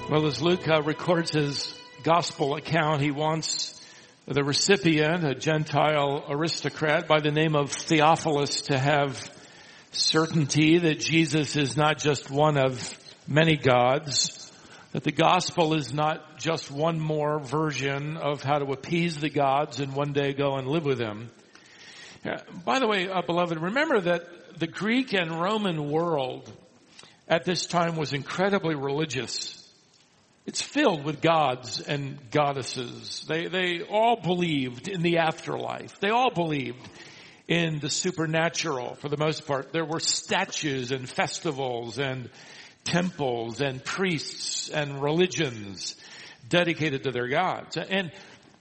Well, as Luke records his gospel account, he wants the recipient, a Gentile aristocrat by the name of Theophilus, to have certainty that Jesus is not just one of many gods, that the gospel is not just one more version of how to appease the gods and one day go and live with them. By the way, beloved, remember that the Greek and Roman world at this time was incredibly religious. It's filled with gods and goddesses. They all believed in the afterlife. They all believed in the supernatural for the most part. There were statues and festivals and temples and priests and religions dedicated to their gods. And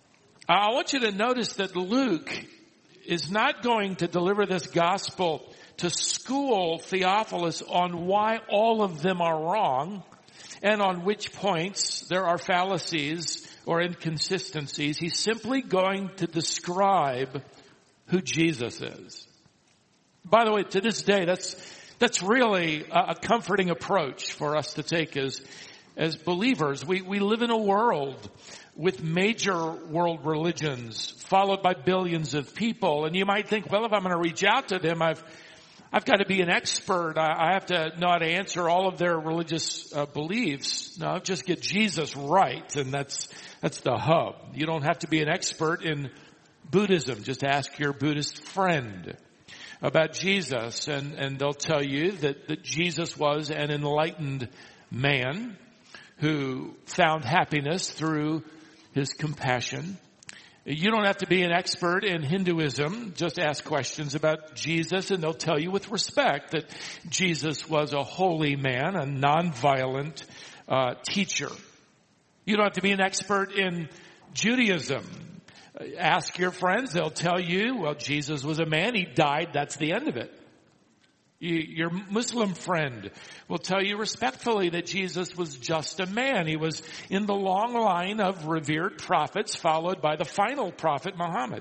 I want you to notice that Luke is not going to deliver this gospel to school Theophilus on why all of them are wrong and on which points there are fallacies or inconsistencies. He's simply going to describe who Jesus is. By the way, to this day, that's really a comforting approach for us to take as believers. We live in a world with major world religions followed by billions of people. And you might think, well, if I'm going to reach out to them, I've got to be an expert. I have to know how to answer all of their religious beliefs. No, just get Jesus right, and that's the hub. You don't have to be an expert in Buddhism. Just ask your Buddhist friend about Jesus, and they'll tell you that Jesus was an enlightened man who found happiness through his compassion. You don't have to be an expert in Hinduism. Just ask questions about Jesus and they'll tell you with respect that Jesus was a holy man, a nonviolent teacher. You don't have to be an expert in Judaism. Ask your friends. They'll tell you, well, Jesus was a man. He died. That's the end of it. Your Muslim friend will tell you respectfully that Jesus was just a man. He was in the long line of revered prophets, followed by the final prophet, Muhammad.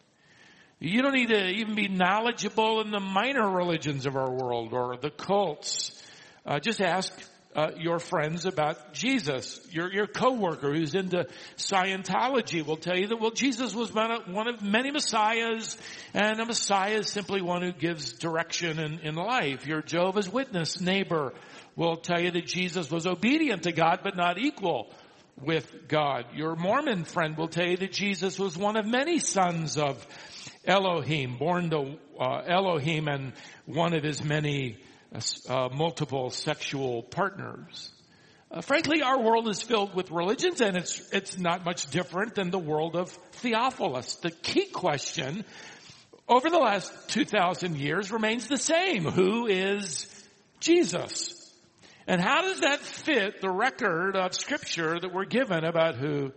You don't need to even be knowledgeable in the minor religions of our world or the cults. Just ask your friends about Jesus. Your coworker who's into Scientology will tell you that, well, Jesus was one of many messiahs, and a messiah is simply one who gives direction in life. Your Jehovah's Witness neighbor will tell you that Jesus was obedient to God, but not equal with God. Your Mormon friend will tell you that Jesus was one of many sons of Elohim, born to Elohim and one of his many multiple sexual partners. Frankly, our world is filled with religions, and it's not much different than the world of Theophilus. The key question over the last 2,000 years remains the same. Who is Jesus? And how does that fit the record of Scripture that we're given about who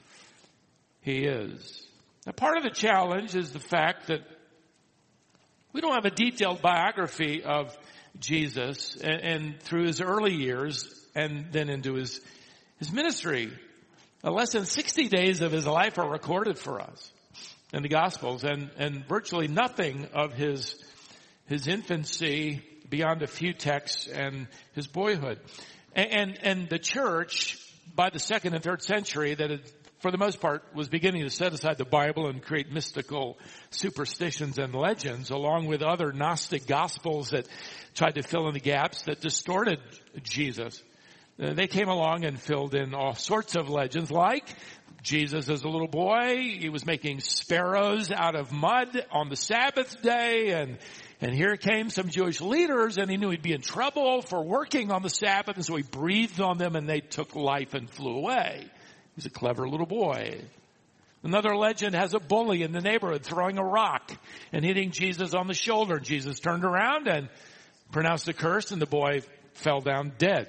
he is? Now, part of the challenge is the fact that we don't have a detailed biography of Jesus and through his early years and then into his ministry. Less than 60 days of his life are recorded for us in the Gospels, and virtually nothing of his infancy beyond a few texts and his boyhood. And the church, by the 2nd and 3rd century, that had, for the most part, was beginning to set aside the Bible and create mystical superstitions and legends, along with other Gnostic gospels that tried to fill in the gaps that distorted Jesus. They came along and filled in all sorts of legends, like Jesus as a little boy, he was making sparrows out of mud on the Sabbath day, and here came some Jewish leaders, and he knew he'd be in trouble for working on the Sabbath, and so he breathed on them, and they took life and flew away. He's a clever little boy. Another legend has a bully in the neighborhood throwing a rock and hitting Jesus on the shoulder. Jesus turned around and pronounced a curse, and the boy fell down dead.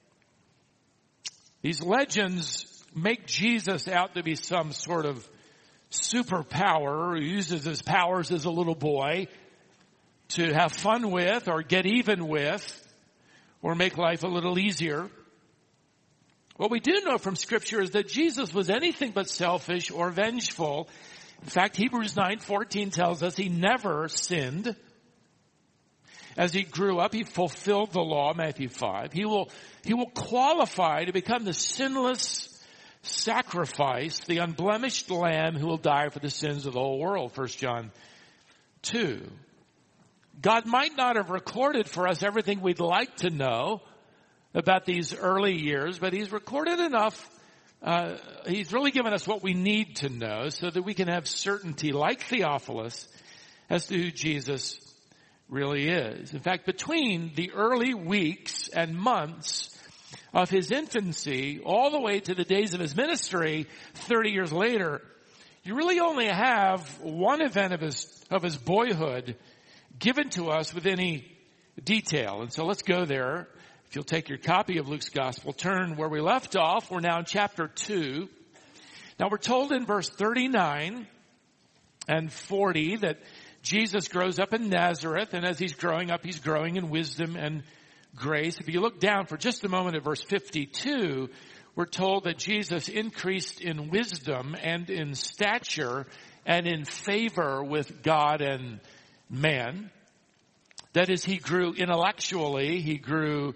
These legends make Jesus out to be some sort of superpower who uses his powers as a little boy to have fun with or get even with or make life a little easier. What we do know from Scripture is that Jesus was anything but selfish or vengeful. In fact, Hebrews 9:14 tells us he never sinned. as he grew up, he fulfilled the law, Matthew 5. He will qualify to become the sinless sacrifice, the unblemished lamb who will die for the sins of the whole world, 1 John 2. God might not have recorded for us everything we'd like to know about these early years, but he's recorded enough. He's really given us what we need to know so that we can have certainty, like Theophilus, as to who Jesus really is. In fact, between the early weeks and months of his infancy all the way to the days of his ministry 30 years later, you really only have one event of his boyhood given to us with any detail. And so let's go there. If you'll take your copy of Luke's Gospel, turn where we left off. We're now in chapter 2. Now we're told in verse 39 and 40 that Jesus grows up in Nazareth, and as he's growing up, he's growing in wisdom and grace. If you look down for just a moment at verse 52, we're told that Jesus increased in wisdom and in stature and in favor with God and man. That is, he grew intellectually, he grew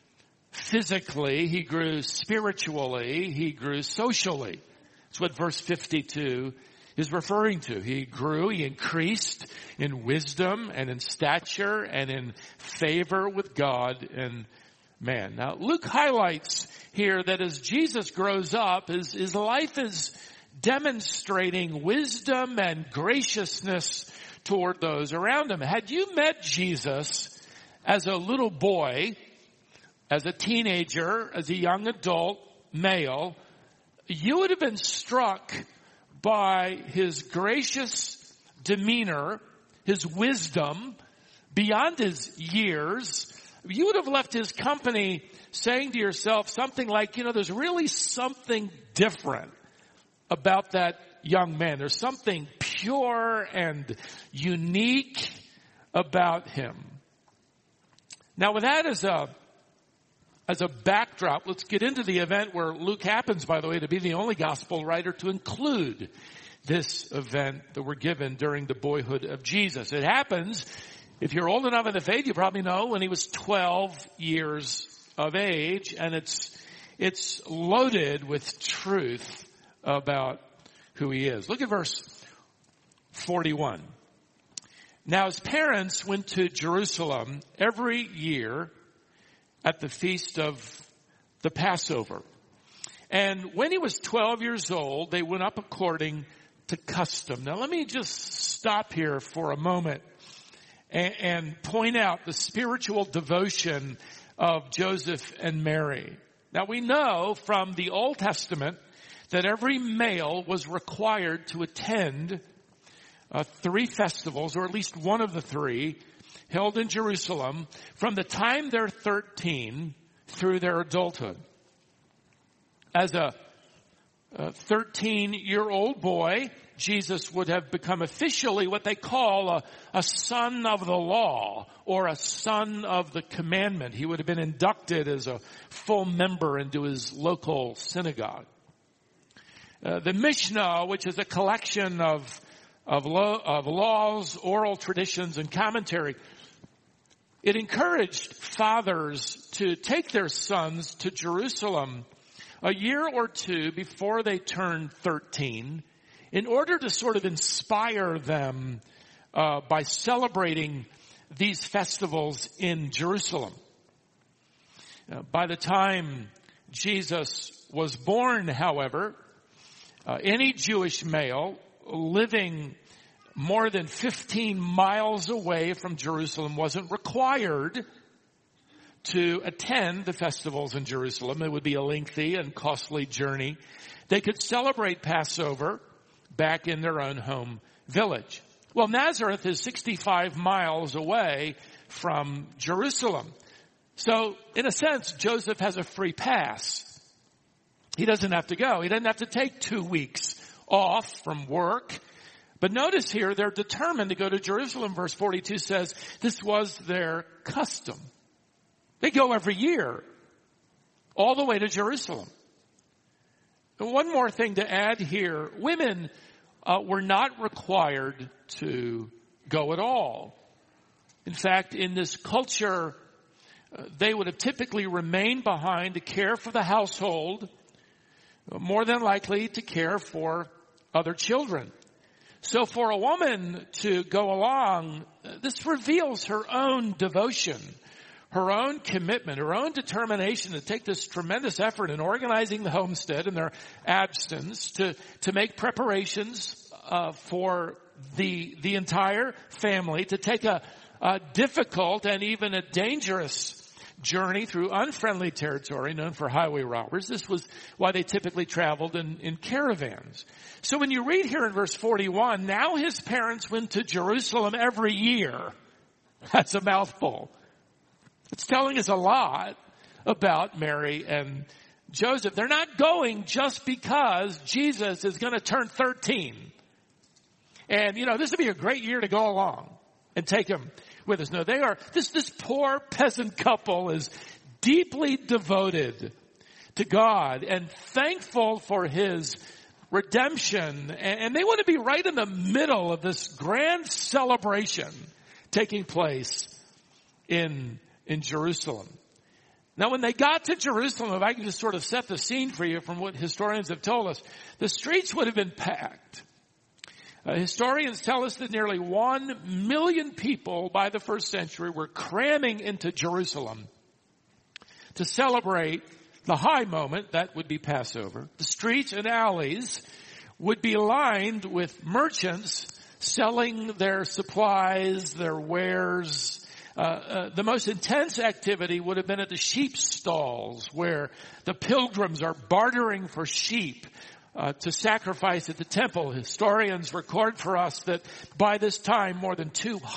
physically, he grew spiritually, he grew socially. That's what verse 52 is referring to. He grew, he increased in wisdom and in stature and in favor with God and man. Now, Luke highlights here that as Jesus grows up, his life is demonstrating wisdom and graciousness toward those around him. Had you met Jesus as a little boy, as a teenager, as a young adult male, you would have been struck by his gracious demeanor, his wisdom beyond his years. You would have left his company saying to yourself something like, there's really something different about that young man. There's something pure and unique about him. Now, with that as a backdrop, let's get into the event where Luke happens, by the way, to be the only gospel writer to include this event that we're given during the boyhood of Jesus. It happens, if you're old enough in the faith, you probably know, when he was 12 years of age, and it's loaded with truth about who he is. Look at verse 41. Now his parents went to Jerusalem every year at the feast of the Passover. And when he was 12 years old, they went up according to custom. Now let me just stop here for a moment and point out the spiritual devotion of Joseph and Mary. Now we know from the Old Testament that every male was required to attend 3 festivals, or at least one of the 3, held in Jerusalem from the time they're 13 through their adulthood. As a 13-year-old boy, Jesus would have become officially what they call a son of the law, or a son of the commandment. He would have been inducted as a full member into his local synagogue. The Mishnah, which is a collection of laws, oral traditions, and commentary, it encouraged fathers to take their sons to Jerusalem a year or 2 before they turned 13 in order to sort of inspire them by celebrating these festivals in Jerusalem. By the time Jesus was born, however, any Jewish male living more than 15 miles away from Jerusalem wasn't required to attend the festivals in Jerusalem. It would be a lengthy and costly journey. They could celebrate Passover back in their own home village. Well, Nazareth is 65 miles away from Jerusalem. So, in a sense, Joseph has a free pass. He doesn't have to go. He doesn't have to take 2 weeks off from work. But notice here, they're determined to go to Jerusalem. Verse 42 says this was their custom. They go every year, all the way to Jerusalem. And one more thing to add here. Women were not required to go at all. In fact, in this culture, they would have typically remained behind to care for the household, more than likely to care for other children. So for a woman to go along, this reveals her own devotion, her own commitment, her own determination to take this tremendous effort in organizing the homestead in their absence, to make preparations for the entire family, to take a difficult and even a dangerous journey through unfriendly territory known for highway robbers. This was why they typically traveled in caravans. So when you read here in verse 41, now his parents went to Jerusalem every year. That's a mouthful. It's telling us a lot about Mary and Joseph. They're not going just because Jesus is going to turn 13. And, this would be a great year to go along and take him with us. No, they are, this poor peasant couple is deeply devoted to God and thankful for his redemption. And they want to be right in the middle of this grand celebration taking place in Jerusalem. Now, when they got to Jerusalem, if I can just sort of set the scene for you from what historians have told us, the streets would have been packed. Historians tell us that nearly 1 million people by the first century were cramming into Jerusalem to celebrate the high moment, that would be Passover. The streets and alleys would be lined with merchants selling their supplies, their wares. The most intense activity would have been at the sheep stalls, where the pilgrims are bartering for sheep to sacrifice at the temple. Historians record for us that by this time more than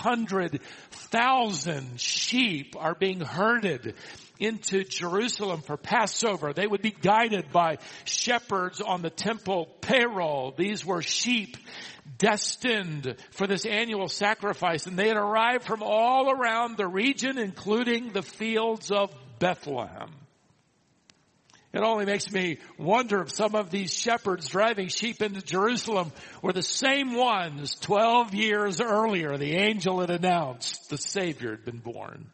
200,000 sheep are being herded into Jerusalem for Passover. They would be guided by shepherds on the temple payroll. These were sheep destined for this annual sacrifice, and they had arrived from all around the region, including the fields of Bethlehem. It only makes me wonder if some of these shepherds driving sheep into Jerusalem were the same ones 12 years earlier the angel had announced the Savior had been born.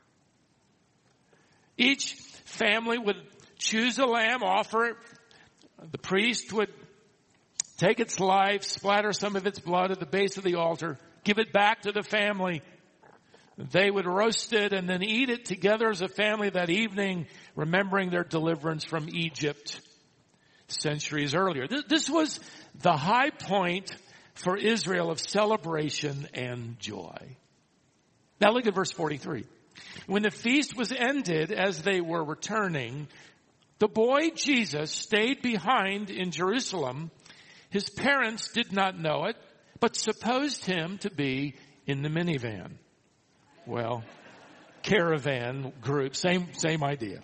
Each family would choose a lamb, offer it. The priest would take its life, splatter some of its blood at the base of the altar, give it back to the family. They would roast it and then eat it together as a family that evening, remembering their deliverance from Egypt centuries earlier. This was the high point for Israel of celebration and joy. Now look at verse 43. When the feast was ended, as they were returning, the boy Jesus stayed behind in Jerusalem. His parents did not know it, but supposed him to be in the minivan. Well, caravan group, same idea.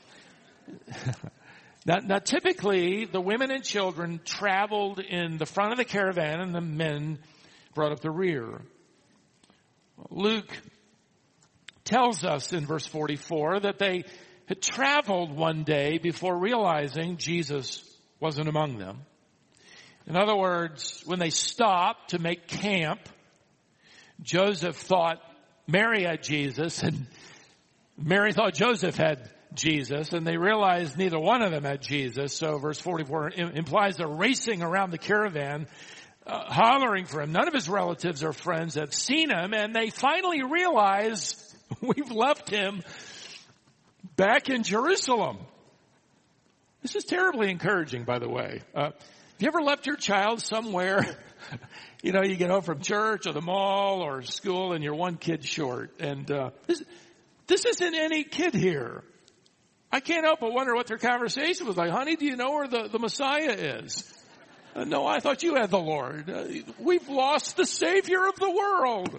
Now, typically, the women and children traveled in the front of the caravan and the men brought up the rear. Luke tells us in verse 44 that they had traveled one day before realizing Jesus wasn't among them. In other words, when they stopped to make camp, Joseph thought Mary had Jesus, and Mary thought Joseph had Jesus, and they realized neither one of them had Jesus. So verse 44 implies they're racing around the caravan, hollering for him. None of his relatives or friends have seen him, and they finally realize we've left him back in Jerusalem. This is terribly encouraging, by the way. Have you ever left your child somewhere? You get home from church or the mall or school and you're one kid short. And this isn't any kid here. I can't help but wonder what their conversation was like. Honey, do you know where the Messiah is? No, I thought you had the Lord. We've lost the Savior of the world.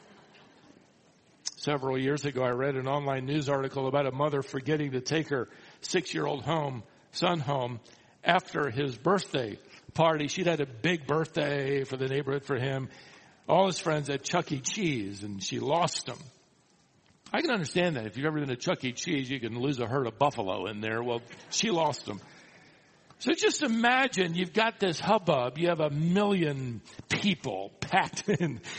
Several years ago, I read an online news article about a mother forgetting to take her 6-year-old son home after his birthday party. She'd had a big birthday for the neighborhood for him. All his friends at Chuck E. Cheese, and she lost him. I can understand that. If you've ever been to Chuck E. Cheese, you can lose a herd of buffalo in there. Well, she lost them. So just imagine you've got this hubbub. You have 1 million people packed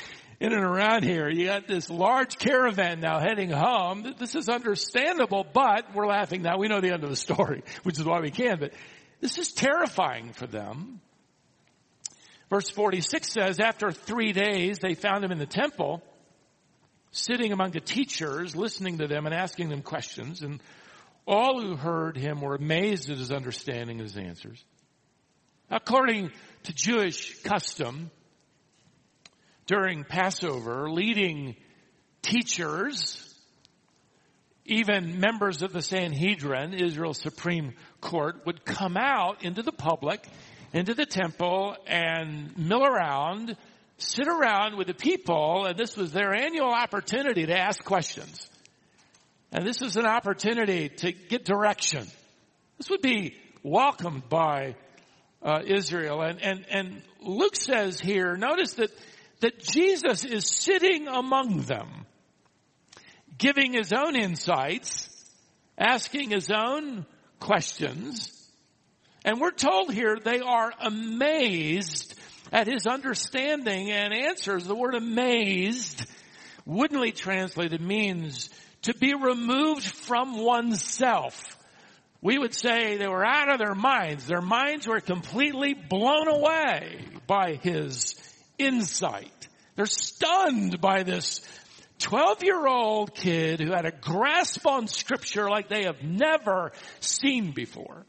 in and around here. You got this large caravan now heading home. This is understandable, but we're laughing now. We know the end of the story, which is why we can. But this is terrifying for them. Verse 46 says, after 3 days, they found him in the temple, sitting among the teachers, listening to them and asking them questions. And all who heard him were amazed at his understanding and his answers. According to Jewish custom, during Passover, leading teachers, even members of the Sanhedrin, Israel's Supreme Court, would come out into the public, into the temple, and mill around, sit around with the people, and this was their annual opportunity to ask questions. And this was an opportunity to get direction. This would be welcomed by Israel. And Luke says here, notice that Jesus is sitting among them, giving his own insights, asking his own questions. And we're told here they are amazed at his understanding and answers. The word amazed, woodenly translated, means to be removed from oneself. We would say they were out of their minds. Their minds were completely blown away by his insight. They're stunned by this 12-year-old kid who had a grasp on Scripture like they have never seen before.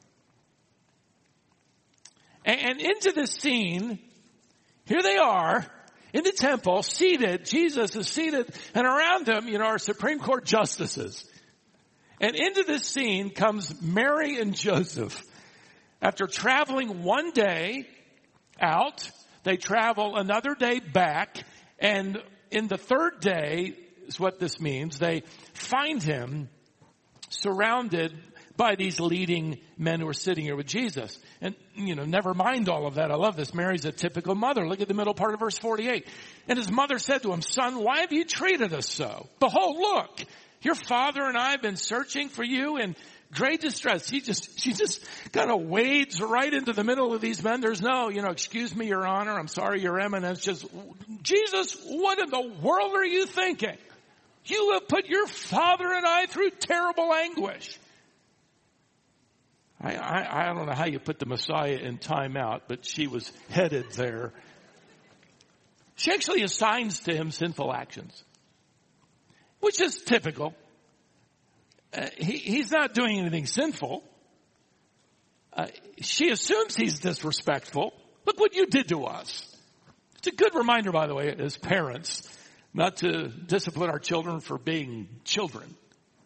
And into this scene, here they are in the temple, seated. Jesus is seated, and around him, are Supreme Court justices. And into this scene comes Mary and Joseph. After traveling one day out, they travel another day back, and in the third day is what this means. They find him surrounded by these leading men who are sitting here with Jesus. And, never mind all of that. I love this. Mary's a typical mother. Look at the middle part of verse 48. And his mother said to him, "Son, why have you treated us so? Behold, look, your father and I have been searching for you in great distress." She just kind of wades right into the middle of these men. There's no, excuse me, Your Honor. I'm sorry, Your Eminence. Just, Jesus, what in the world are you thinking? You have put your father and I through terrible anguish. I don't know how you put the Messiah in timeout, but she was headed there. She actually assigns to him sinful actions, which is typical. He's not doing anything sinful. She assumes he's disrespectful. Look what you did to us. It's a good reminder, by the way, as parents, not to discipline our children for being children.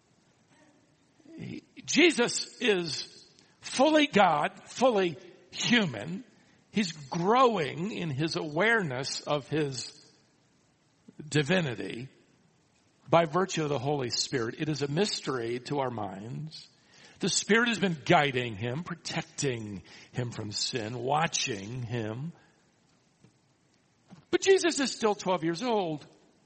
Jesus is fully God, fully human. He's growing in his awareness of his divinity by virtue of the Holy Spirit. It is a mystery to our minds. The Spirit has been guiding him, protecting him from sin, watching him. But Jesus is still 12 years old.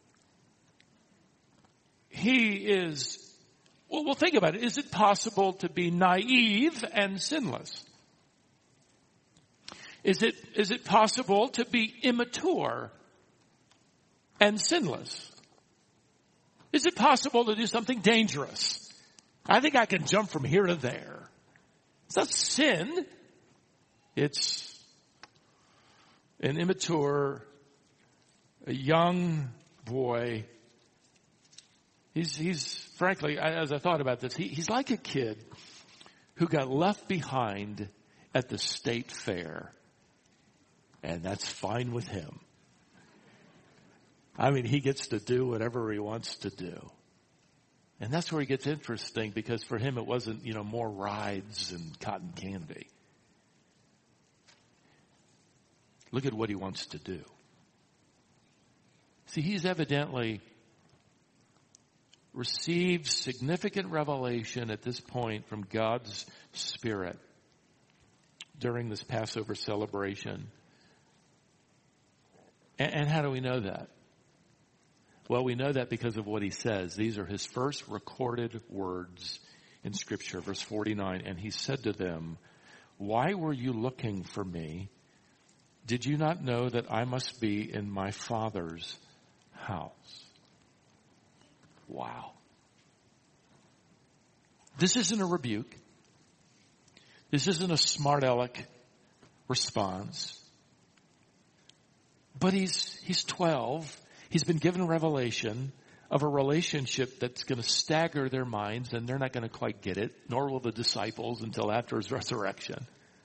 He is, well, think about it. Is it possible to be naive and sinless? Is it possible to be immature and sinless? Is it possible to do something dangerous? I think I can jump from here to there. It's not sin. It's an immature, a young boy. He's frankly, as I thought about this, he's like a kid who got left behind at the state fair. And that's fine with him. I mean, he gets to do whatever he wants to do. And that's where he gets interesting, because for him it wasn't, more rides and cotton candy. Look at what he wants to do. See, he's evidently received significant revelation at this point from God's Spirit during this Passover celebration. And how do we know that? Well, we know that because of what he says. These are his first recorded words in Scripture. Verse 49, and he said to them, "Why were you looking for me? Did you not know that I must be in my Father's house. Wow. This isn't a rebuke. This isn't a smart aleck response. But he's 12. He's been given revelation of a relationship that's going to stagger their minds, and they're not going to quite get it, nor will the disciples until after his resurrection.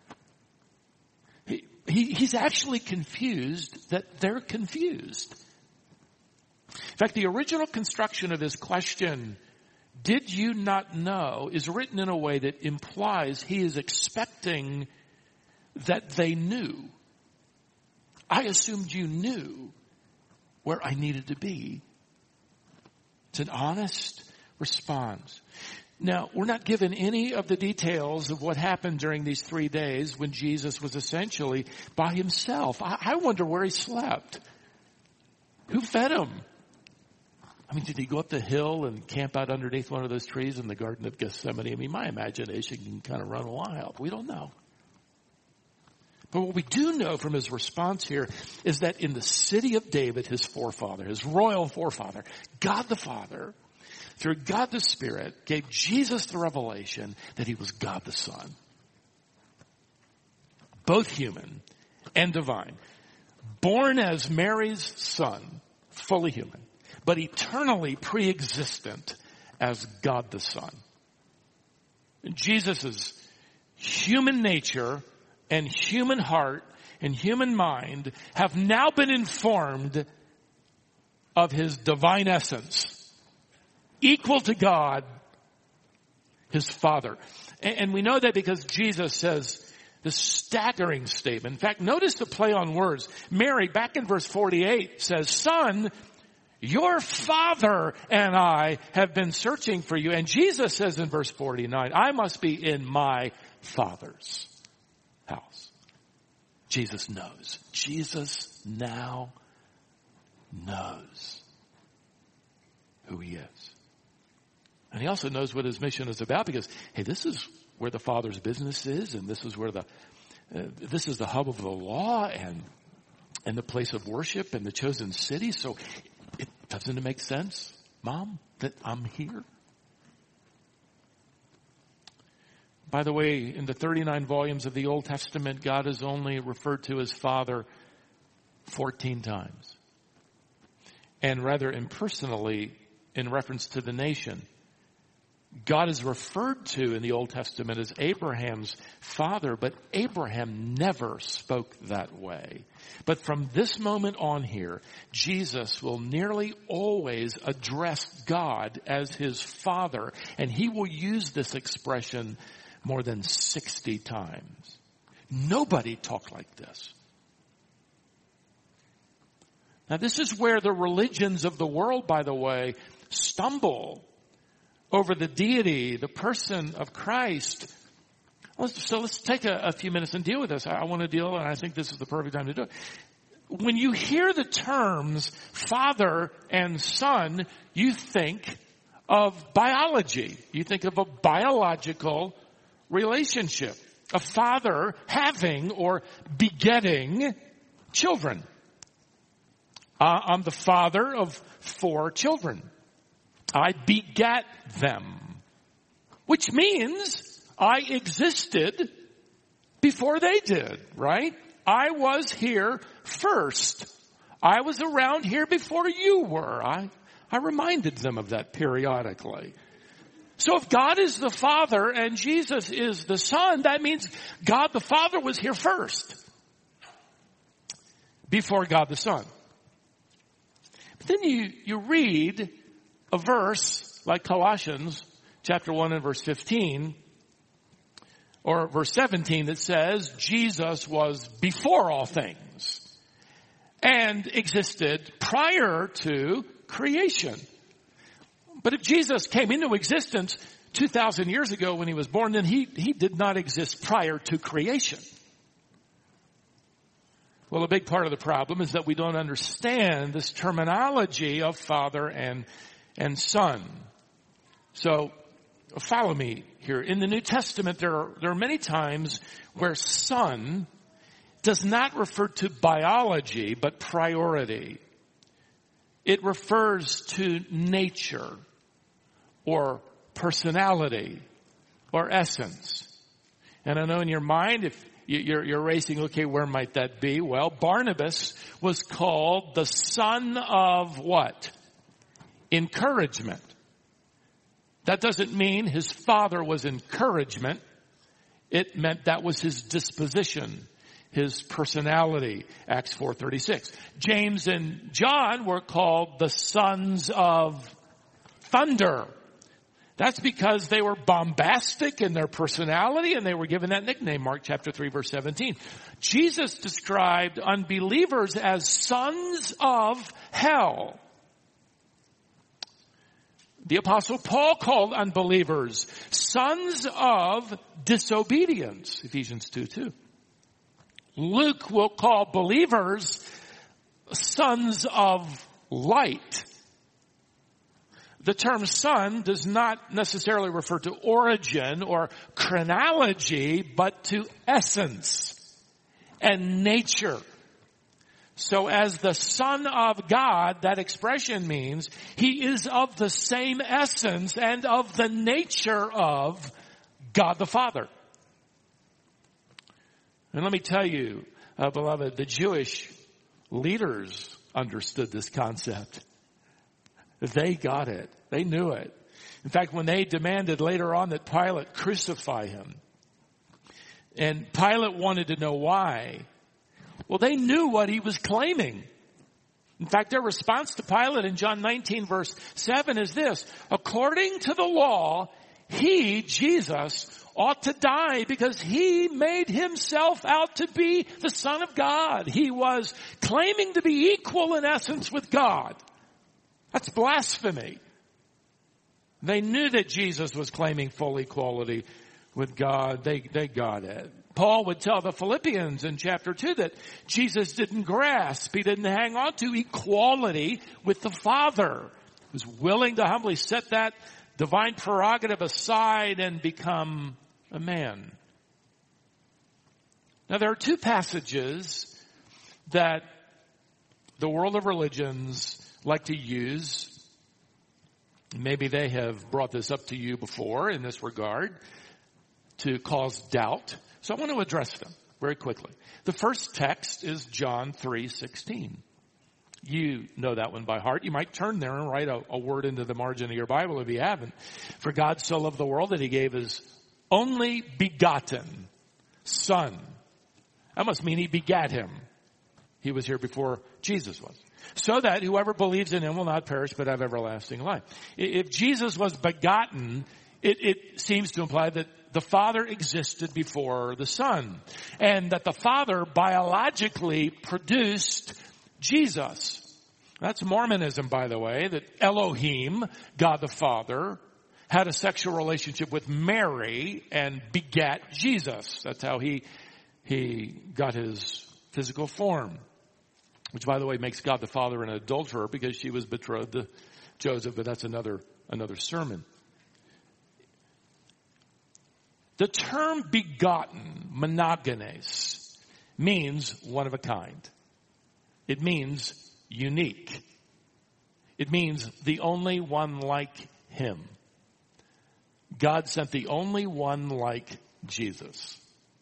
He's actually confused that they're confused. In fact, the original construction of his question, did you not know, is written in a way that implies he is expecting that they knew. I assumed you knew where I needed to be. It's an honest response. Now, we're not given any of the details of what happened during these 3 days when Jesus was essentially by himself. I wonder where he slept. Who fed him? I mean, did he go up the hill and camp out underneath one of those trees in the Garden of Gethsemane? I mean, my imagination can kind of run wild. We don't know. But what we do know from his response here is that in the city of David, his forefather, his royal forefather, God the Father, through God the Spirit, gave Jesus the revelation that he was God the Son. Both human and divine. Born as Mary's son, fully human, but eternally pre-existent as God the Son. Jesus' human nature and human heart and human mind have now been informed of his divine essence, equal to God, his Father. And we know that because Jesus says this staggering statement. In fact, notice the play on words. Mary, back in verse 48, says, "Son, your father and I have been searching for you." And Jesus says in verse 49, "I must be in my Father's house." Jesus knows. Jesus now knows who he is. And he also knows what his mission is about because, hey, this is where the Father's business is, and this is where this is the hub of the law and the place of worship and the chosen city. So doesn't it make sense, Mom, that I'm here? By the way, in the 39 volumes of the Old Testament, God is only referred to as Father 14 times. And rather impersonally, in reference to the nation. God is referred to in the Old Testament as Abraham's father, but Abraham never spoke that way. But from this moment on here, Jesus will nearly always address God as his Father, and he will use this expression more than 60 times. Nobody talked like this. Now, this is where the religions of the world, by the way, stumble over the deity, the person of Christ. So let's take a few minutes and deal with this. I want to deal, and I think this is the perfect time to do it. When you hear the terms Father and Son, you think of biology. You think of a biological relationship. A father having or begetting children. I'm the father of 4 children. I begat them, which means I existed before they did, right? I was here first. I was around here before you were. I reminded them of that periodically. So if God is the Father and Jesus is the Son, that means God the Father was here first before God the Son. But then you read a verse like Colossians chapter 1 and verse 15 or verse 17 that says Jesus was before all things and existed prior to creation. But if Jesus came into existence 2,000 years ago when he was born, then he did not exist prior to creation. Well, a big part of the problem is that we don't understand this terminology of Father and Son. So follow me here. In the New Testament, there are many times where Son does not refer to biology, but priority. it refers to nature or personality or essence. And I know in your mind, if you're racing, okay, where might that be? Well, Barnabas was called the son of what? Encouragement. That doesn't mean his father was encouragement. It meant that was his disposition, his personality, Acts 4:36. James and John were called the sons of thunder. That's because they were bombastic in their personality and they were given that nickname, Mark chapter 3 verse 17. Jesus described unbelievers as sons of hell. The apostle Paul called unbelievers sons of disobedience, Ephesians 2:2. Luke will call believers sons of light. The term son does not necessarily refer to origin or chronology, but to essence and nature. So as the Son of God, that expression means he is of the same essence and of the nature of God the Father. And let me tell you, beloved, the Jewish leaders understood this concept. They got it. They knew it. In fact, when they demanded later on that Pilate crucify him, and Pilate wanted to know why, well, they knew what he was claiming. In fact, their response to Pilate in John 19 verse 7 is this: according to the law, he, Jesus, ought to die because he made himself out to be the Son of God. He was claiming to be equal in essence with God. That's blasphemy. They knew that Jesus was claiming full equality with God. They got it. Paul would tell the Philippians in chapter 2 that Jesus didn't grasp, he didn't hang on to equality with the Father. He was willing to humbly set that divine prerogative aside and become a man. Now there are two passages that the world of religions like to use. Maybe they have brought this up to you before in this regard to cause doubt. So I want to address them very quickly. The first text is John 3:16. You know that one by heart. You might turn there and write a word into the margin of your Bible if you haven't. For God so loved the world that he gave his only begotten Son. That must mean he begat him. He was here before Jesus was. So that whoever believes in him will not perish but have everlasting life. If Jesus was begotten, it seems to imply that the Father existed before the Son. And that the Father biologically produced Jesus. That's Mormonism, by the way, that Elohim, God the Father, had a sexual relationship with Mary and begat Jesus. That's how he got his physical form. Which, by the way, makes God the Father an adulterer because she was betrothed to Joseph, but that's another sermon. The term begotten, monogenes, means one of a kind. It means unique. It means the only one like him. God sent the only one like Jesus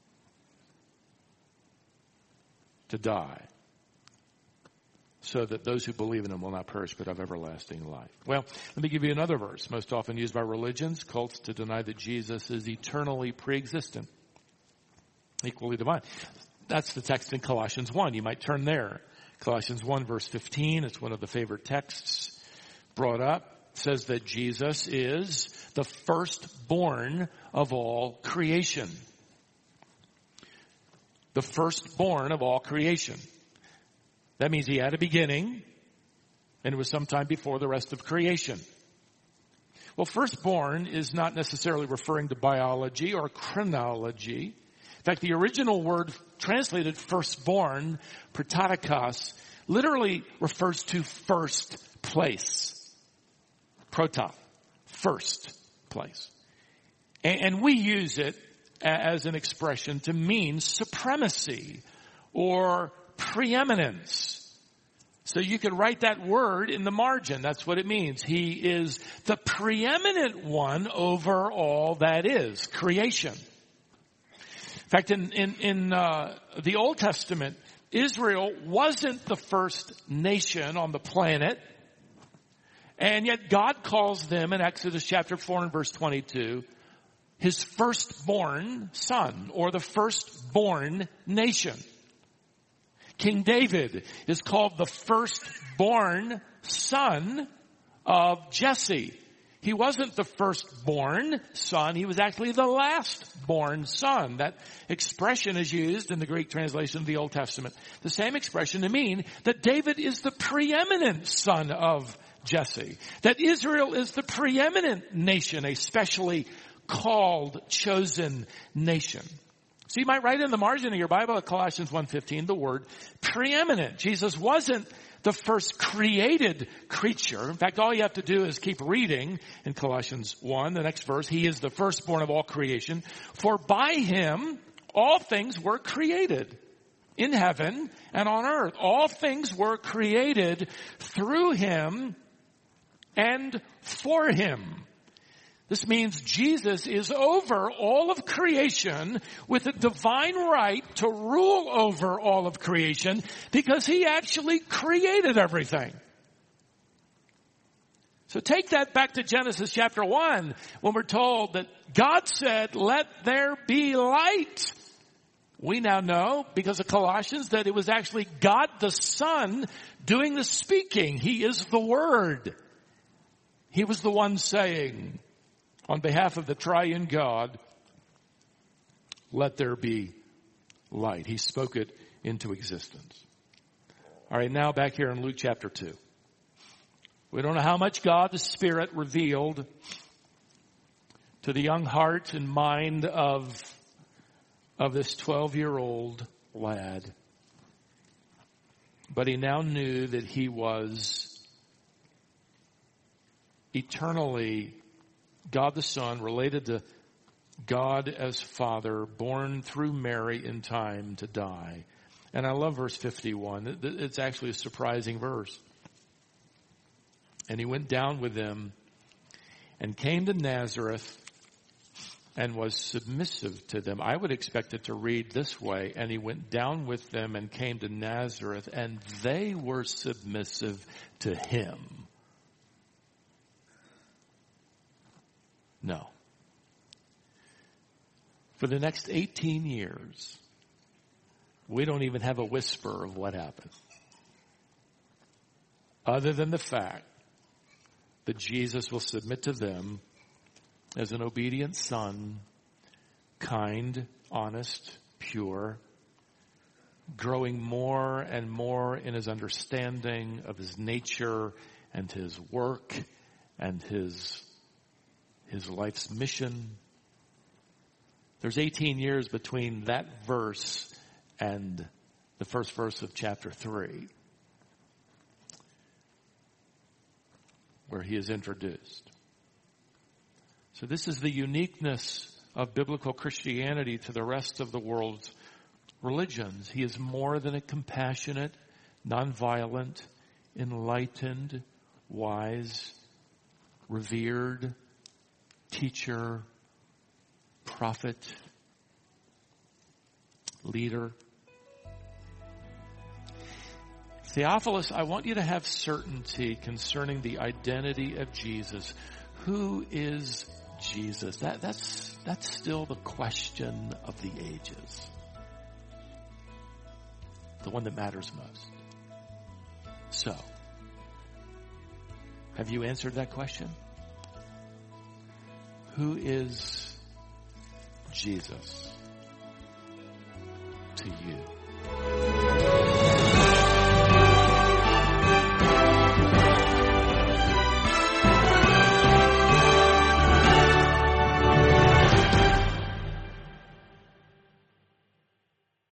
to die, so that those who believe in him will not perish but have everlasting life. Well, let me give you another verse, most often used by religions, cults, to deny that Jesus is eternally pre-existent, equally divine. That's the text in Colossians 1. You might turn there. Colossians 1 verse 15, it's one of the favorite texts brought up. It says that Jesus is the firstborn of all creation. The firstborn of all creation. That means he had a beginning, and it was sometime before the rest of creation. Well, firstborn is not necessarily referring to biology or chronology. In fact, the original word translated firstborn, prototokos, literally refers to first place. Proto, first place. And we use it as an expression to mean supremacy or preeminence. So you can write that word in the margin. That's what it means. He is the preeminent one over all that is, creation. In fact, in the Old Testament, Israel wasn't the first nation on the planet. And yet God calls them in Exodus chapter 4 and verse 22, his firstborn son, or the firstborn nation. King David is called the firstborn son of Jesse. He wasn't the firstborn son. He was actually the lastborn son. That expression is used in the Greek translation of the Old Testament. The same expression to mean that David is the preeminent son of Jesse. That Israel is the preeminent nation, a specially called, chosen nation. So you might write in the margin of your Bible at Colossians 1:15 the word preeminent. Jesus wasn't the first created creature. In fact, all you have to do is keep reading in Colossians 1, the next verse. He is the firstborn of all creation. For by him all things were created in heaven and on earth. All things were created through him and for him. This means Jesus is over all of creation with a divine right to rule over all of creation because he actually created everything. So take that back to Genesis chapter 1 when we're told that God said, "Let there be light." We now know, because of Colossians, that it was actually God the Son doing the speaking. He is the Word. He was the one saying, on behalf of the triune God, "Let there be light." He spoke it into existence. All right, now back here in Luke chapter 2. We don't know how much God the Spirit revealed to the young heart and mind of this 12-year-old lad. But he now knew that he was eternally God the Son, related to God as Father, born through Mary in time to die. And I love verse 51. It's actually a surprising verse. And he went down with them and came to Nazareth and was submissive to them. I would expect it to read this way. And he went down with them and came to Nazareth, and they were submissive to him. No. For the next 18 years, we don't even have a whisper of what happened. Other than the fact that Jesus will submit to them as an obedient son, kind, honest, pure, growing more and more in his understanding of his nature and his work and his life's mission. There's 18 years between that verse and the first verse of chapter 3, where he is introduced. So this is the uniqueness of biblical Christianity to the rest of the world's religions. He is more than a compassionate, nonviolent, enlightened, wise, revered teacher, prophet, leader. Theophilus, I want you to have certainty concerning the identity of Jesus. Who is Jesus? That's still the question of the ages. The one that matters most. So, have you answered that question? Who is Jesus to you?